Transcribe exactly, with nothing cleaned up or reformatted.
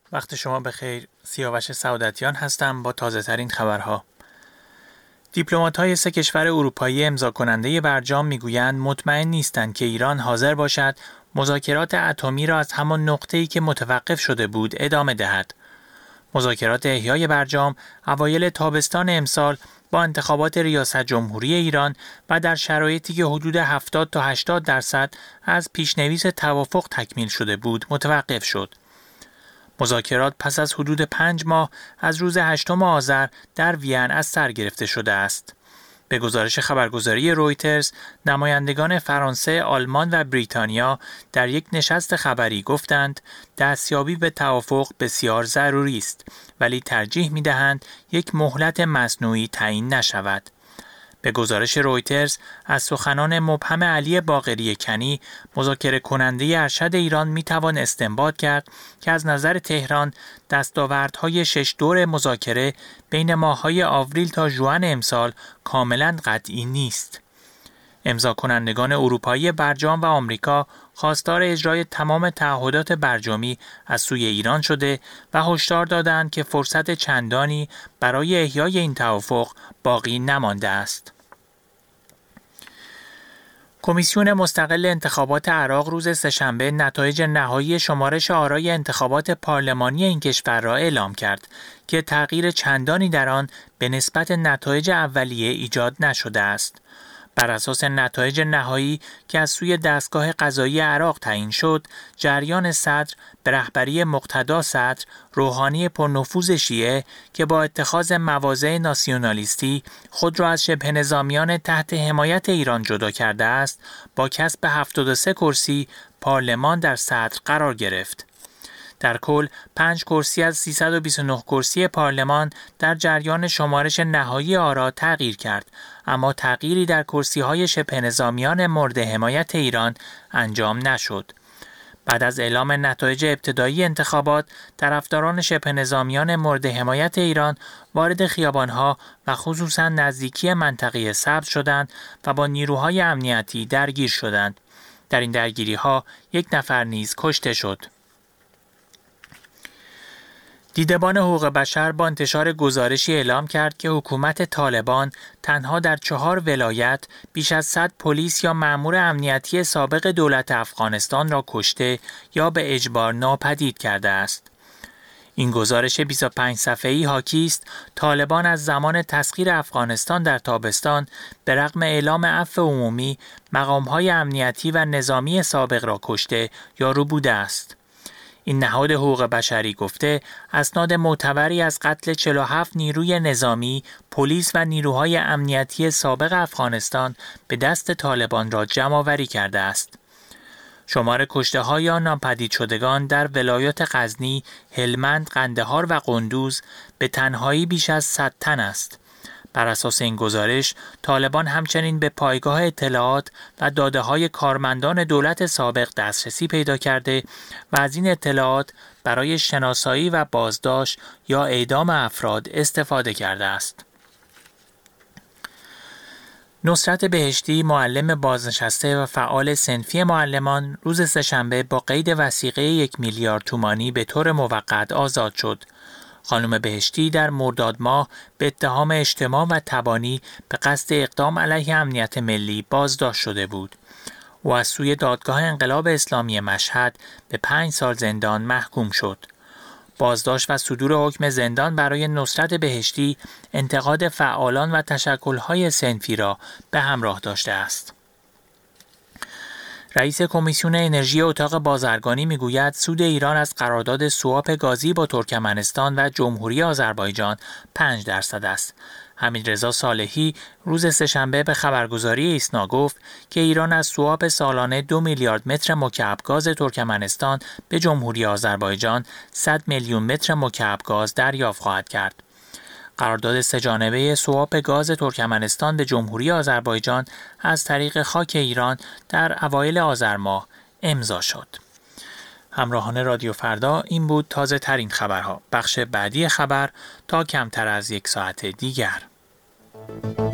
وقت شما بخیر. سیاوش سعادتیان هستم با تازه ترین خبرها. دیپلمات‌های سه کشور اروپایی امضا کننده برجام میگویند مطمئن نیستند که ایران حاضر باشد مذاکرات اتمی را از همان نقطه‌ای که متوقف شده بود ادامه دهد. مذاکرات احیای برجام اوایل تابستان امسال با انتخابات ریاست جمهوری ایران و در شرایطی که حدود هفتاد تا هشتاد درصد از پیشنویس توافق تکمیل شده بود متوقف شد. مذاکرات پس از حدود پنج ماه از روز هشتم آذر در وین از سر گرفته شده است. به گزارش خبرگزاری رویترز، نمایندگان فرانسه، آلمان و بریتانیا در یک نشست خبری گفتند دستیابی به توافق بسیار ضروری است، ولی ترجیح می‌دهند یک مهلت مصنوعی تعیین نشود. به گزارش رویترز، از سخنان مبهم علی باقری کنی، مذاکره کننده ارشد ایران میتوان استنباط کرد که از نظر تهران دستاوردهای شش دور مذاکره بین ماه‌های آوریل تا ژوئن امسال کاملا قطعی نیست. امضا کنندگان اروپایی برجام و آمریکا خواستار اجرای تمام تعهدات برجامی از سوی ایران شده و هشدار دادند که فرصت چندانی برای احیای این توافق باقی نمانده است. کمیسیون مستقل انتخابات عراق روز سه‌شنبه نتایج نهایی شمارش آرای انتخابات پارلمانی این کشور را اعلام کرد که تغییر چندانی در آن به نسبت نتایج اولیه ایجاد نشده است. بر اساس نتایج نهایی که از سوی دستگاه قضایی عراق تعیین شد، جریان صدر به رهبری مقتدا صدر، روحانی پرنفوذ شیعه که با اتخاذ مواضع ناسیونالیستی خود را از شبه نظامیان تحت حمایت ایران جدا کرده است، با کسب هفتاد و سه کرسی پارلمان در صدر قرار گرفت. در کل پنج کرسی از سیصد و بیست و نه کرسی پارلمان در جریان شمارش نهایی آرا تغییر کرد، اما تغییری در کرسی‌های شبه نظامیان مورد حمایت ایران انجام نشد. بعد از اعلام نتایج ابتدایی انتخابات، طرفداران شبه نظامیان مورد حمایت ایران وارد خیابان‌ها و خصوصاً نزدیکی منطقه سبز شدند و با نیروهای امنیتی درگیر شدند. در این درگیری‌ها یک نفر نیز کشته شد. دیدبان حقوق بشر با انتشار گزارشی اعلام کرد که حکومت طالبان تنها در چهار ولایت بیش از صد پلیس یا مأمور امنیتی سابق دولت افغانستان را کشته یا به اجبار ناپدید کرده است. این گزارش بیست و پنج صفحه‌ای حاکی است طالبان از زمان تسخیر افغانستان در تابستان به رغم اعلام عفو عمومی مقام‌های امنیتی و نظامی سابق را کشته یا ربوده است. این نهاد حقوق بشری گفته اسناد معتبری از قتل چهل و هفت نیروی نظامی، پلیس و نیروهای امنیتی سابق افغانستان به دست طالبان را جمع‌آوری کرده است. شمار کشته‌ها یا ناپدید شدگان در ولایات غزنی، هلمند، قندهار و قندوز به تنهایی بیش از صد تن است. بر اساس این گزارش، طالبان همچنین به پایگاه اطلاعات و داده‌های کارمندان دولت سابق دسترسی پیدا کرده و از این اطلاعات برای شناسایی و بازداشت یا اعدام افراد استفاده کرده است. نصرت بهشتی، معلم بازنشسته و فعال صنفی معلمان، روز سه‌شنبه با قید وثیقه یک میلیارد تومانی به طور موقت آزاد شد. خانم بهشتی در مرداد ماه به اتهام اجتماع و تبانی به قصد اقدام علیه امنیت ملی بازداشت شده بود. او از سوی دادگاه انقلاب اسلامی مشهد به پنج سال زندان محکوم شد. بازداشت و صدور حکم زندان برای نصرت بهشتی انتقاد فعالان و تشکل‌های صنفی را به همراه داشته است. رئیس کمیسیون انرژی اتاق بازرگانی میگوید سود ایران از قرارداد سواپ گازی با ترکمنستان و جمهوری آذربایجان پنج درصد است. حمیدرضا صالحی روز سه‌شنبه به خبرگزاری ایسنا گفت که ایران از سواپ سالانه دو میلیارد متر مکعب گاز ترکمنستان به جمهوری آذربایجان صد میلیون متر مکعب گاز دریافت خواهد کرد. قرارداد سه‌جانبه سواپ گاز ترکمنستان به جمهوری آذربایجان از طریق خاک ایران در اوایل آذر ماه امضا شد. همراهان رادیو فردا، این بود تازه ترین خبرها. بخش بعدی خبر تا کمتر از یک ساعت دیگر.